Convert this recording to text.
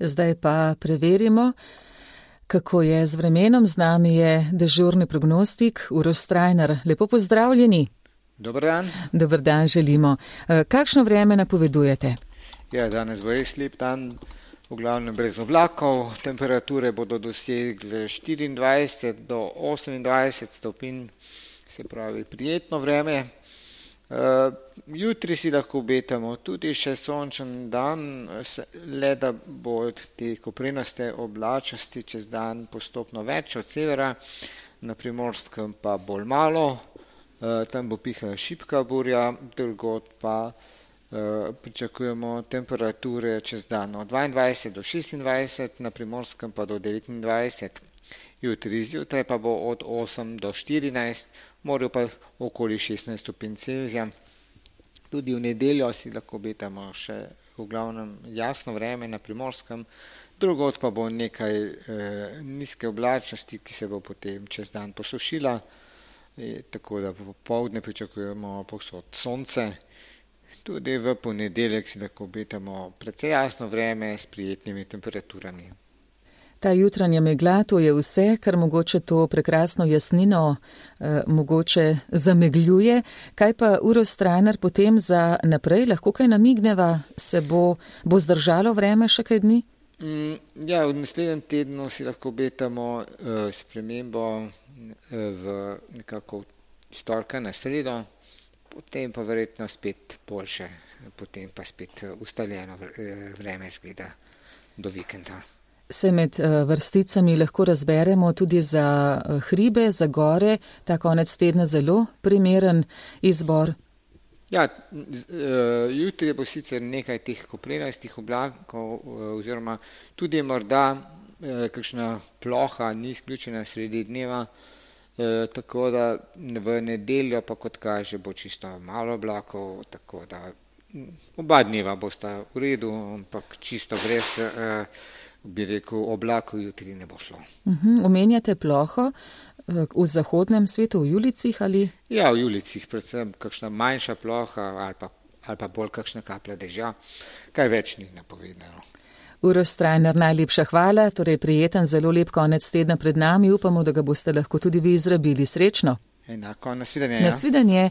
Zdaj pa preverimo, kako je z vremenom. Z nami je dežurni prognostik Uroš Strajnar. Lepo pozdravljeni. Dober dan. Dober dan želimo. Kakšno vreme napovedujete? Ja, danes bo res lep dan, v glavnem brez oblakov. Temperature bodo dosegle 24 do 28 stopinj, se pravi prijetno vreme. Jutri si lahko obetamo tudi še sončen dan, le da bo te koprenaste oblačnosti čez dan postopno več od severa, na Primorskem pa bolj malo, tam bo pihala šibka burja, drugod pa pričakujemo temperature čez dan od 22 do 26, na Primorskem pa do 29. Jutri zjutraj pa bo od 8 do 14, morju pa okoli 16 stopinj Celzija. Tudi v nedeljo si lahko obetamo še v glavnem jasno vreme na Primorskem, drugod pa bo nekaj nizke oblačnosti, ki se bo potem čez dan posušila, tako da v popoldne pričakujemo povsod sonce. Tudi v ponedeljek si lahko obetamo precej jasno vreme s prijetnimi temperaturami. Ta jutranja megla, to je vse, kar mogoče to prekrasno jasnino mogoče zamegljuje. Kaj pa, Uroš Strajnar, potem za naprej? Lahko kaj namigneva? Se bo zdržalo vreme še kaj dni? Ja, v naslednjem tednu si lahko obetamo spremembo v nekako iz torka na sredo, potem pa verjetno spet boljše, potem pa spet ustaljeno vreme zgleda do vikenda. Se med vrsticami lahko razberemo tudi za hribe, za gore, ta konec tedna zelo primeren izbor? Ja, jutri bo sicer nekaj teh koprenastih oblakov, oziroma tudi morda kakšna ploha ni izključena sredi dneva, tako da v nedeljo pa kot kaže bo čisto malo oblakov, tako da oba dneva bosta v redu, ampak čisto brez bi rekel, oblakov jutri ne bo šlo. Omenjate ploho v zahodnem svetu, v Julijcih ali? Ja, v Julijcih, predvsem kakšna manjša ploha ali pa bolj kakšna kaplja dežja, kaj več ni napovedano. Uroš Strajnar, najlepša hvala, torej prijeten, zelo lep konec tedna pred nami, upamo, da ga boste lahko tudi vi izrabili. Srečno. Enako, nasvidenje. Nasvidenje.